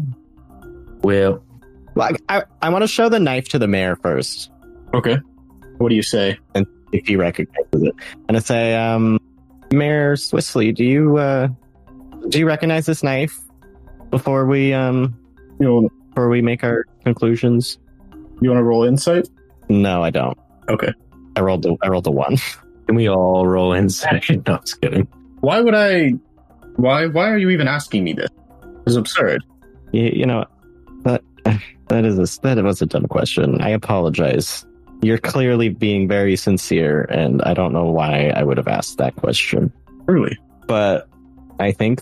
[SPEAKER 4] Well,
[SPEAKER 2] Well, I I, I want to show the knife to the mayor first,
[SPEAKER 3] Okay. What do you say?
[SPEAKER 2] and if he recognizes it, and I say, um, Mayor Swissley, do you uh, do you recognize this knife before we um
[SPEAKER 3] You want
[SPEAKER 2] before we make our conclusions?
[SPEAKER 3] you want to roll insight?
[SPEAKER 2] No, I don't.
[SPEAKER 3] Okay.
[SPEAKER 2] I rolled the I rolled the one.
[SPEAKER 4] can we all roll insight? No, just kidding.
[SPEAKER 3] Why would I? Why? Why are you even asking me this? This is absurd.
[SPEAKER 2] you, you know that that is a, that was a dumb question. I apologize. You're clearly being very sincere, and I don't know why I would have asked that question.
[SPEAKER 3] Really?
[SPEAKER 2] But I think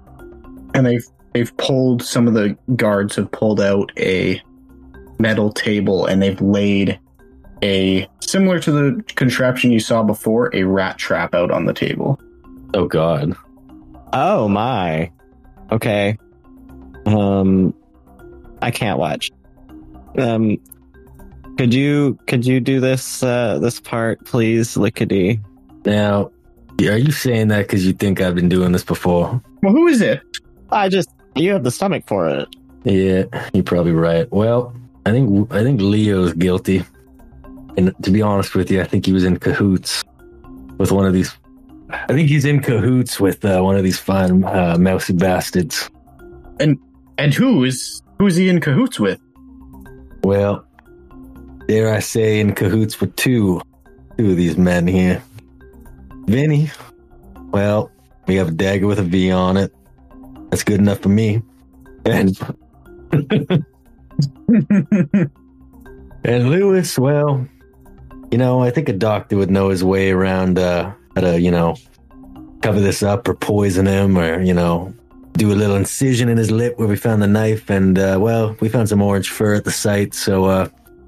[SPEAKER 3] And they've they've pulled some of the guards have pulled out a metal table, and they've laid a similar to the contraption you saw before, a rat trap out on the table.
[SPEAKER 4] Oh God.
[SPEAKER 2] oh my. Okay. Um I can't watch. Um could you could you do this uh this part please, Lickety?
[SPEAKER 4] Now, are you saying that because you think I've been doing this before?
[SPEAKER 3] Well, who is it?
[SPEAKER 2] I just, you have the stomach for it.
[SPEAKER 4] Yeah, you're probably right. Well, I think I think Leo's guilty. And to be honest with you, I think he was in cahoots with one of these. I think he's in cahoots with uh, one of these fine uh, mousy bastards.
[SPEAKER 3] And and who is who is he in cahoots with?
[SPEAKER 4] Well, dare I say, in cahoots with two, two of these men here. Vinny, well, we have a dagger with a V on it. That's good enough for me. And and Lewis, well, you know, I think a doctor would know his way around uh, how to, you know, cover this up or poison him or, you know, do a little incision in his lip where we found the knife. And, uh, well, we found some orange fur at the site. So uh,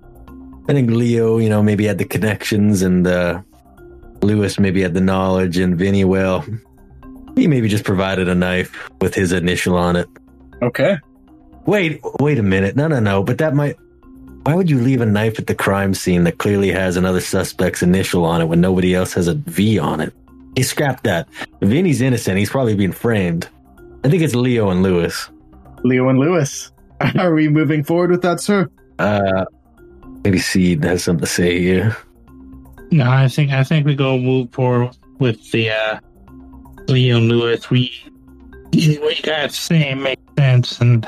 [SPEAKER 4] I think Leo, you know, maybe had the connections and uh, Lewis maybe had the knowledge. And Vinny, well, he maybe just provided a knife with his initial on it.
[SPEAKER 3] Okay.
[SPEAKER 4] Wait, wait a minute. No, no, no. But that might... Why would you leave a knife at the crime scene that clearly has another suspect's initial on it when nobody else has a V on it? He scrapped that. Vinny's innocent. He's probably being framed. I think it's Leo and Lewis.
[SPEAKER 3] Leo and Lewis. Are we moving forward with that, sir?
[SPEAKER 4] Uh, maybe Seed has something to say here.
[SPEAKER 5] No, I think I think we go move forward with the uh, Leo and Lewis. We what you guys saying makes sense, and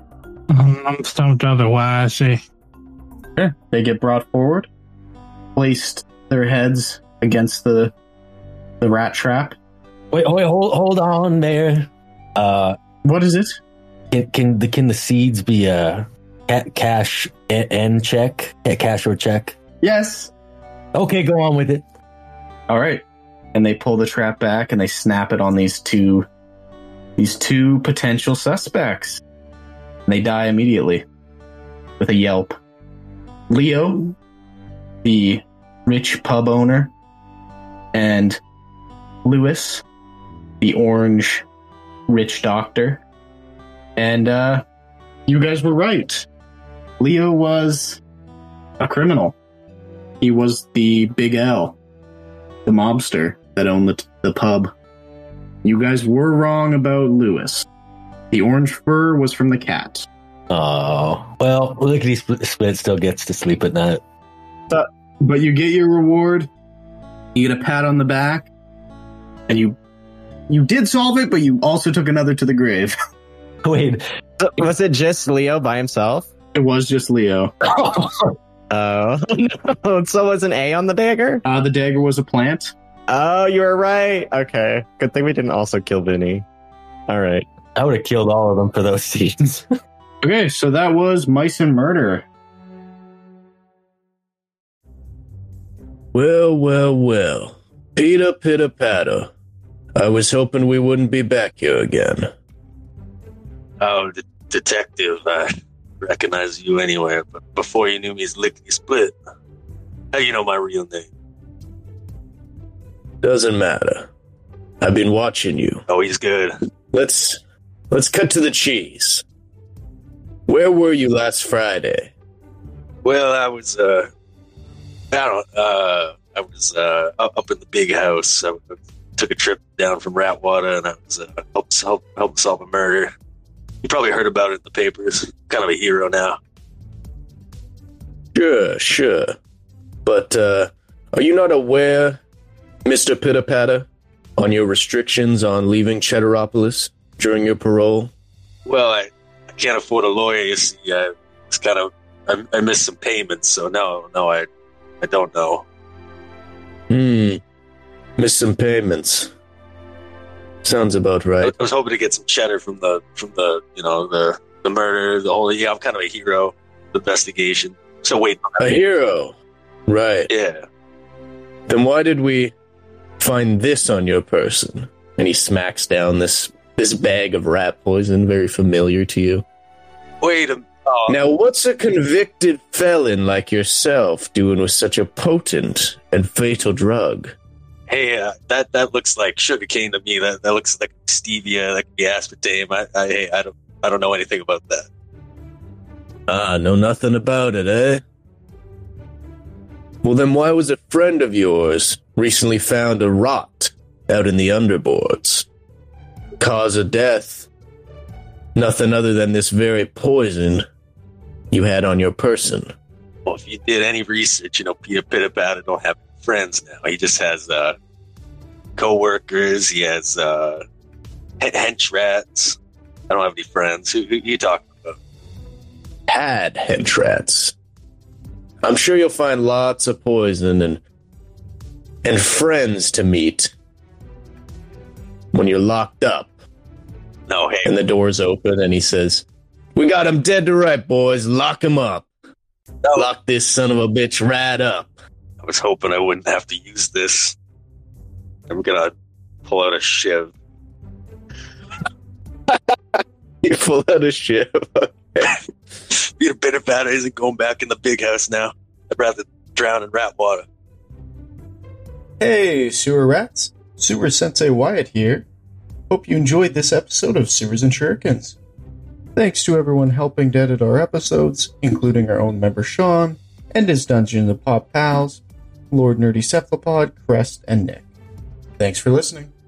[SPEAKER 5] um, I'm stumped otherwise. Eh?
[SPEAKER 3] Okay. They get brought forward, placed their heads against the the rat trap.
[SPEAKER 4] Wait, wait, hold, hold on there. Uh,
[SPEAKER 3] what is it?
[SPEAKER 4] Can can the can the seeds be a uh, cash and check, cash or check?
[SPEAKER 3] Yes.
[SPEAKER 4] Okay, go on with it.
[SPEAKER 3] All right, and they pull the trap back and they snap it on these two, these two potential suspects. And they die immediately with a yelp. Leo, the rich pub owner, and Lewis, the orange rich doctor. And uh, you guys were right. Leo was a criminal. He was the Big L, the mobster that owned the, the pub. You guys were wrong about Lewis. The orange fur was from the cat.
[SPEAKER 4] Oh, well, Lickety Split still gets to sleep at night.
[SPEAKER 3] But, but you get your reward. You get a pat on the back. And you you did solve it, but you also took another to the grave.
[SPEAKER 4] Wait.
[SPEAKER 2] So, was it just Leo by himself?
[SPEAKER 3] It was just Leo.
[SPEAKER 2] Oh, no. So was an A on the dagger?
[SPEAKER 3] Uh, the dagger was a plant.
[SPEAKER 2] Oh, you were right. Okay. Good thing we didn't also kill Vinny. All right.
[SPEAKER 4] I would have killed all of them for those scenes.
[SPEAKER 3] Okay, so that was Mice and Murder.
[SPEAKER 1] Well, well, well. Peter Pitter Patter. I was hoping we wouldn't be back here again.
[SPEAKER 6] Oh, the detective, I recognize you anywhere, but before you knew me as Lickety Split. How you know my real name?
[SPEAKER 1] Doesn't matter. I've been watching you.
[SPEAKER 6] Oh, he's good.
[SPEAKER 1] Let's let's cut to the cheese. Where were you last Friday?
[SPEAKER 6] Well, I was uh I don't uh I was uh up in the big house. I took a trip down from Ratwater and I was uh helping help, help solve a murder. You probably heard about it in the papers. Kind of a hero now.
[SPEAKER 1] Sure, sure. But uh are you not aware, Mister Pitter Patter, on your restrictions on leaving Cheddaropolis during your parole?
[SPEAKER 6] Well, I, I can't afford a lawyer, you see. I, it's kind of, I, I missed some payments, so no, no, I I don't know.
[SPEAKER 1] Hmm. Missed some payments. Sounds about right.
[SPEAKER 6] I was hoping to get some cheddar from the, from the, you know, the, the murder, the whole, yeah, I'm kind of a hero, the investigation. So wait.
[SPEAKER 1] A hero? Right.
[SPEAKER 6] Yeah.
[SPEAKER 1] Then why did we find this on your person? And he smacks down this this bag of rat poison, very familiar to you.
[SPEAKER 6] Wait a oh.
[SPEAKER 1] Now, what's a convicted felon like yourself doing with such a potent and fatal drug?
[SPEAKER 6] Hey, uh, that that looks like sugarcane to me. That that looks like stevia, that could be aspartame. I I, hey, I don't I don't know anything about that.
[SPEAKER 1] Ah, know nothing about it, eh? Well, then why was a friend of yours recently found a rot out in the underboards? Cause of death, Nothing other than this very poison you had on your person.
[SPEAKER 6] Well, if you did any research, you know, Peter Pitapata don't have friends now. He just has uh, co-workers. He has uh, hench rats. I don't have any friends. Who, who you talking about?
[SPEAKER 1] Had hench rats. I'm sure you'll find lots of poison and and friends to meet when you're locked up.
[SPEAKER 6] No, hey.
[SPEAKER 1] And the door's open, and he says, "We got him dead to right, boys. Lock him up.
[SPEAKER 6] No.
[SPEAKER 1] Lock this son of a bitch right up."
[SPEAKER 6] I was hoping I wouldn't have to use this. I'm gonna pull out a shiv.
[SPEAKER 1] You pull out a shiv.
[SPEAKER 6] Peter Pitapata isn't going back in the big house now. I'd rather drown in rat water.
[SPEAKER 1] Hey, sewer rats. Sewer Sensei Wyatt here. Hope you enjoyed this episode of Sewers and Shurikens. Thanks to everyone helping to edit our episodes, including our own member Sean, and his Dungeon of Pop pals, Lord Nerdy Cephalopod, Crest, and Nick. Thanks for listening.